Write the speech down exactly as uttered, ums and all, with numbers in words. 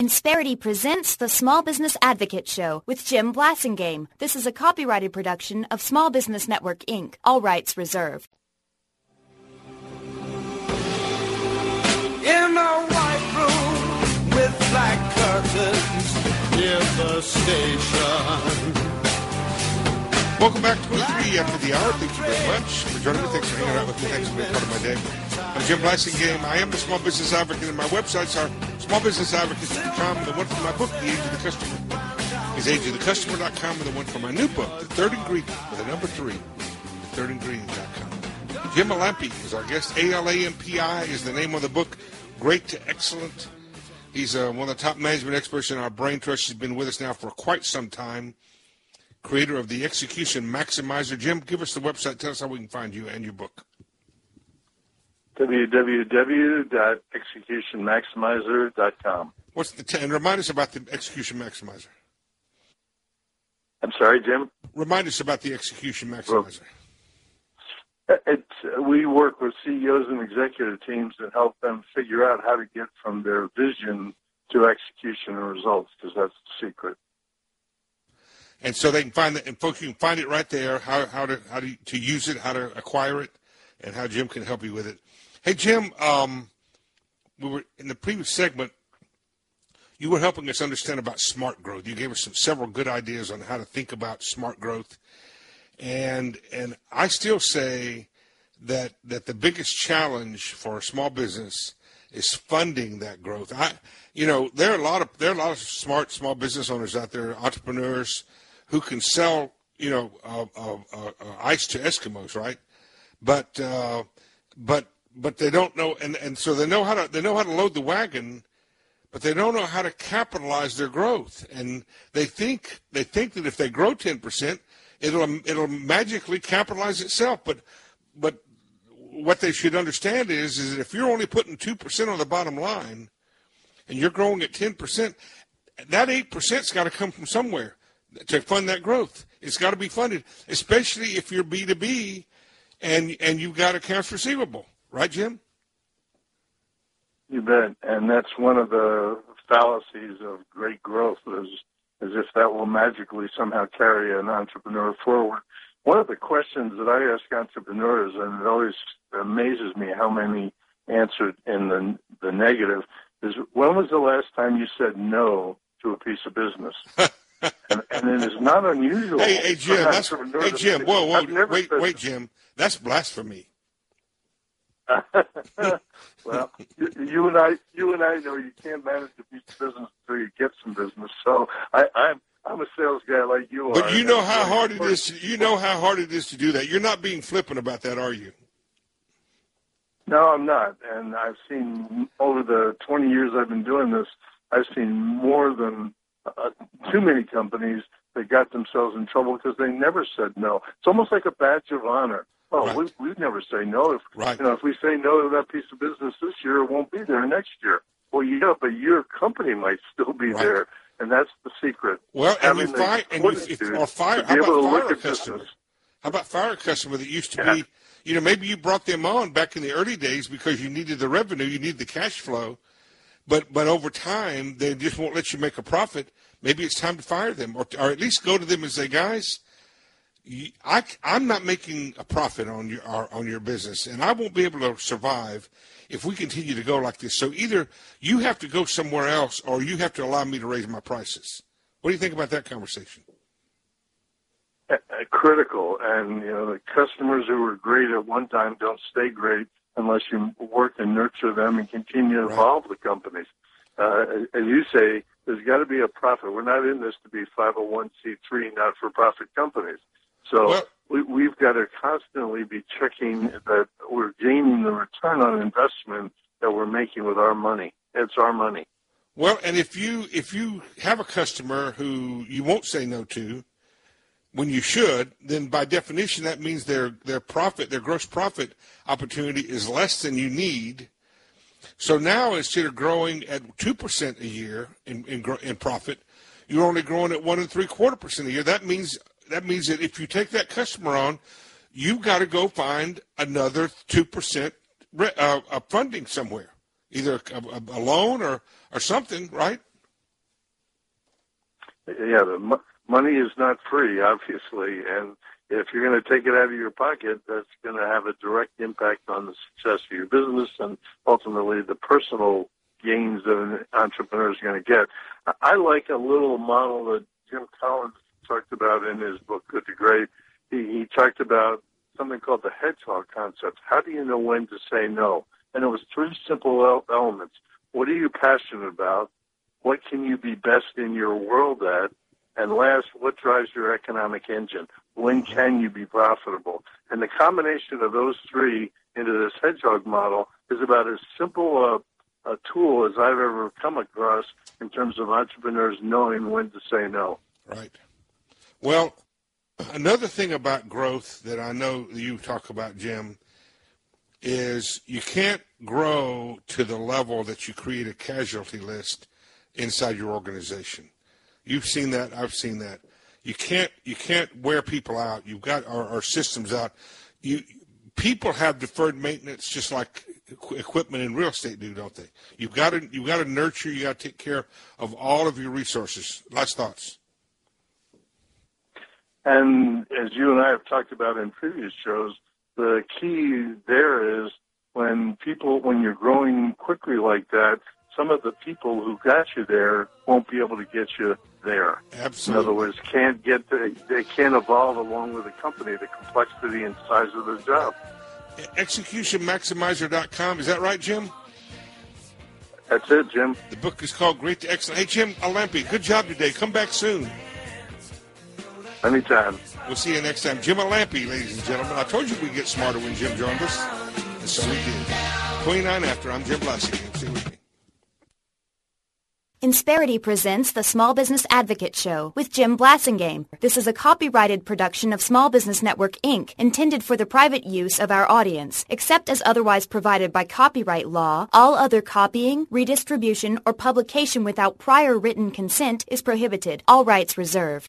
Insperity presents the Small Business Advocate Show with Jim Blasingame. This is a copyrighted production of Small Business Network, Incorporated. All rights reserved. In a white room with black curtains near the station. Welcome back to twenty-three after the hour. Thank you very much for joining me. Thanks for hanging out with me. Thanks for being part of my day. I'm Jim Blasingame. I am the Small Business Advocate, and my websites are small business advocates dot com, and the one for my book, The Age of the Customer, is age of the customer dot com, and the one for my new book, The Third Ingredient, with a number three, the third ingredient dot com. Jim Alampi is our guest. A L A M P I is the name of the book, Great to Excellent. He's uh, one of the top management experts in our brain trust. He's been with us now for quite some time. Creator of the Execution Maximizer. Jim, give us the website. Tell us how we can find you and your book. w w w dot execution maximizer dot com. What's the t- and remind us about the Execution Maximizer. I'm sorry, Jim? Remind us about the Execution Maximizer. Well, it's, we work with C E Os and executive teams and help them figure out how to get from their vision to execution and results, because that's the secret. And so they can find it, and folks, you can find it right there, how, how to how to, to use it, how to acquire it, and how Jim can help you with it. Hey, Jim, um, we were in the previous segment, you were helping us understand about smart growth. You gave us some several good ideas on how to think about smart growth. And and I still say that that the biggest challenge for a small business is funding that growth. I, you know, there are a lot of there are a lot of smart small business owners out there, entrepreneurs, who can sell, you know, uh, uh, uh, ice to Eskimos, right? But uh, but but they don't know, and, and so they know how to they know how to load the wagon, but they don't know how to capitalize their growth. And they think they think that if they grow ten percent, it'll it'll magically capitalize itself. But but what they should understand is is that if you're only putting two percent on the bottom line, and you're growing at ten percent, that eight percent's got to come from somewhere to fund that growth. It's got to be funded, especially if you're B two B and and you've got accounts receivable. Right, Jim? You bet. And that's one of the fallacies of great growth, is as if that will magically somehow carry an entrepreneur forward. One of the questions that I ask entrepreneurs, and it always amazes me how many answered in the the negative, is when was the last time you said no to a piece of business? and, and it is not unusual. Hey, hey Jim, that's, hey, Jim, whoa, whoa, wait, wait, Jim, that's blasphemy. Well, you, you and I, you and I know you can't manage a piece of business until you get some business. So I, I'm, I'm a sales guy like you are. But you know how hard it is. To, you know how hard it is to do that. You're not being flippant about that, are you? No, I'm not. And I've seen over the twenty years I've been doing this, I've seen more than uh, too many companies that got themselves in trouble because they never said no. It's almost like a badge of honor. Oh, right. we we'd never say no. If right. you know, if we say no to that piece of business this year, it won't be there next year. Well, yeah, but your company might still be right. there, and that's the secret. Well, and you fire, and you, if, or fire. How about fire a customer? Business. How about fire a customer that used to yeah. be, you know, maybe you brought them on back in the early days because you needed the revenue, you need the cash flow, but but over time they just won't let you make a profit. Maybe it's time to fire them, or or at least go to them and say, guys, I, I'm not making a profit on your on your business, and I won't be able to survive if we continue to go like this. So either you have to go somewhere else, or you have to allow me to raise my prices. What do you think about that conversation? Uh, critical, and you know the customers who were great at one time don't stay great unless you work and nurture them and continue to right. evolve the companies. Uh, as you say, there's got to be a profit. We're not in this to be five oh one c three, not-for-profit companies. So well, we, we've got to constantly be checking that we're gaining the return on investment that we're making with our money. It's our money. Well, and if you if you have a customer who you won't say no to when you should, then by definition that means their their profit, their gross profit opportunity is less than you need. So now instead of growing at two percent a year in, in in profit, you're only growing at one and three quarter percent a year. That means That means that if you take that customer on, you've got to go find another two percent uh, funding somewhere, either a, a, a loan or, or something, right? Yeah, the mo- money is not free, obviously, and if you're going to take it out of your pocket, that's going to have a direct impact on the success of your business and ultimately the personal gains that an entrepreneur is going to get. I like a little model that Jim Collins talked about in his book, Good to Great. He, he talked about something called the hedgehog concept. How do you know when to say no? And it was three simple elements. What are you passionate about? What can you be best in your world at? And last, what drives your economic engine? When can you be profitable? And the combination of those three into this hedgehog model is about as simple a, a tool as I've ever come across in terms of entrepreneurs knowing when to say no. Right. Well, another thing about growth that I know you talk about, Jim, is you can't grow to the level that you create a casualty list inside your organization. You've seen that. I've seen that. You can't you can't wear people out. You've got our, our systems out. You people have deferred maintenance just like equipment in real estate do, don't they? You've got to you've got to nurture. You got to take care of all of your resources. Last thoughts. And as you and I have talked about in previous shows, the key there is when people, when you're growing quickly like that, some of the people who got you there won't be able to get you there. Absolutely. In other words, can't get the, they can't evolve along with the company, the complexity and size of their job. execution maximizer dot com. Is that right, Jim? That's it, Jim. The book is called Great to Excellent. Hey, Jim Alampi, good job today. Come back soon. Anytime. We'll see you next time. Jim Alampi, ladies and gentlemen. I told you we'd get smarter when Jim joined us, and so we did. twenty-nine after. I'm Jim Blasingame. Stay with me. Insperity presents the Small Business Advocate Show with Jim Blasingame. This is a copyrighted production of Small Business Network, Incorporated, intended for the private use of our audience. Except as otherwise provided by copyright law, all other copying, redistribution, or publication without prior written consent is prohibited. All rights reserved.